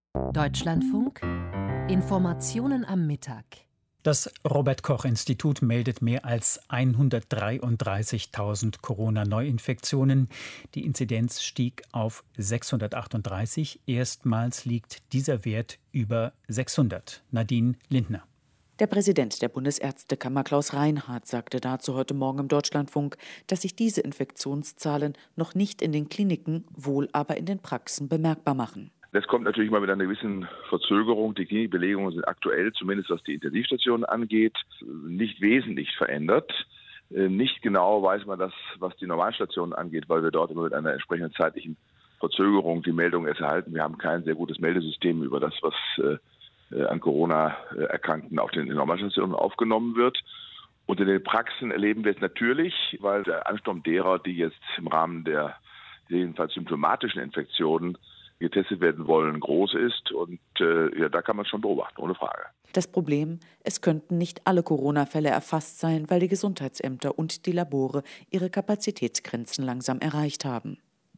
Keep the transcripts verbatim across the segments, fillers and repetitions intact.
Deutschlandfunk Informationen am Mittag. Das Robert-Koch-Institut meldet mehr als hundertdreiunddreißigtausend Corona-Neuinfektionen. Die Inzidenz stieg auf sechshundertachtunddreißig. Erstmals liegt dieser Wert über sechshundert. Nadine Lindner. Der Präsident der Bundesärztekammer Klaus Reinhardt sagte dazu heute Morgen im Deutschlandfunk, dass sich diese Infektionszahlen noch nicht in den Kliniken, wohl aber in den Praxen bemerkbar machen. Das kommt natürlich mal mit einer gewissen Verzögerung. Die Klinikbelegungen sind aktuell, zumindest was die Intensivstationen angeht, nicht wesentlich verändert. Nicht genau weiß man das, was die Normalstationen angeht, weil wir dort immer mit einer entsprechenden zeitlichen Verzögerung die Meldung erst erhalten. Wir haben kein sehr gutes Meldesystem über das, was an Corona-Erkrankten auf den Normalstationen aufgenommen wird. Und in den Praxen erleben wir es natürlich, weil der Ansturm derer, die jetzt im Rahmen der jedenfalls symptomatischen Infektionen getestet werden wollen, groß ist. Und äh, ja, da kann man es schon beobachten, ohne Frage. Das Problem, es könnten nicht alle Corona-Fälle erfasst sein, weil die Gesundheitsämter und die Labore ihre Kapazitätsgrenzen langsam erreicht haben.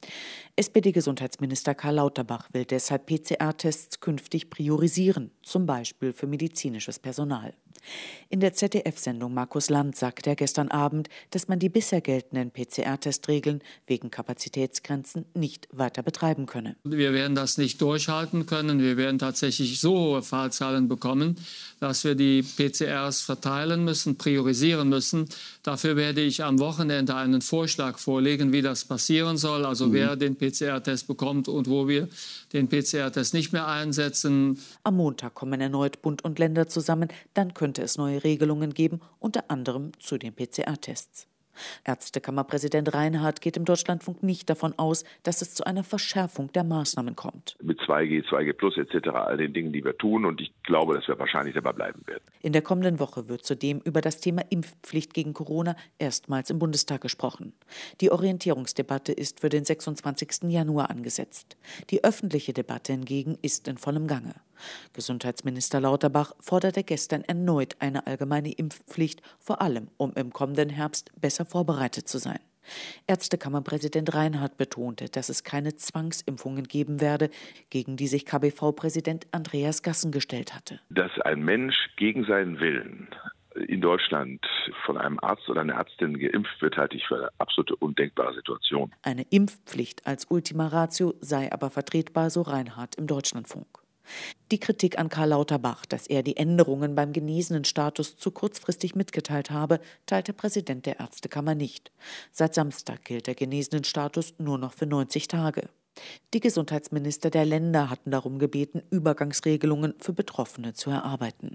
S P D-Gesundheitsminister Karl Lauterbach will deshalb P C R-Tests künftig priorisieren, zum Beispiel für medizinisches Personal. In der Z D F-Sendung Markus Land sagte er gestern Abend, dass man die bisher geltenden P C R-Testregeln wegen Kapazitätsgrenzen nicht weiter betreiben könne. Wir werden das nicht durchhalten können. Wir werden tatsächlich so hohe Fallzahlen bekommen, dass wir die P C Rs verteilen müssen, priorisieren müssen. Dafür werde ich am Wochenende einen Vorschlag vorlegen, wie das passieren soll. Also mhm. wer den P C R-Test bekommt und wo wir den P C R-Test nicht mehr einsetzen. Am Montag kommen erneut Bund und Länder zusammen. Dann könnte es neue Regelungen geben, unter anderem zu den P C R-Tests. Ärztekammerpräsident Reinhardt geht im Deutschlandfunk nicht davon aus, dass es zu einer Verschärfung der Maßnahmen kommt. Mit zwei G, zwei G plus et cetera, all den Dingen, die wir tun. Und ich glaube, dass wir wahrscheinlich dabei bleiben werden. In der kommenden Woche wird zudem über das Thema Impfpflicht gegen Corona erstmals im Bundestag gesprochen. Die Orientierungsdebatte ist für den sechsundzwanzigsten Januar angesetzt. Die öffentliche Debatte hingegen ist in vollem Gange. Gesundheitsminister Lauterbach forderte gestern erneut eine allgemeine Impfpflicht, vor allem um im kommenden Herbst besser vorbereitet zu sein. Ärztekammerpräsident Reinhardt betonte, dass es keine Zwangsimpfungen geben werde, gegen die sich K B V-Präsident Andreas Gassen gestellt hatte. Dass ein Mensch gegen seinen Willen in Deutschland von einem Arzt oder einer Ärztin geimpft wird, halte ich für eine absolute undenkbare Situation. Eine Impfpflicht als Ultima Ratio sei aber vertretbar, so Reinhardt im Deutschlandfunk. Die Kritik an Karl Lauterbach, dass er die Änderungen beim Genesenenstatus zu kurzfristig mitgeteilt habe, teilte Präsident der Ärztekammer nicht. Seit Samstag gilt der Genesenenstatus nur noch für neunzig Tage. Die Gesundheitsminister der Länder hatten darum gebeten, Übergangsregelungen für Betroffene zu erarbeiten.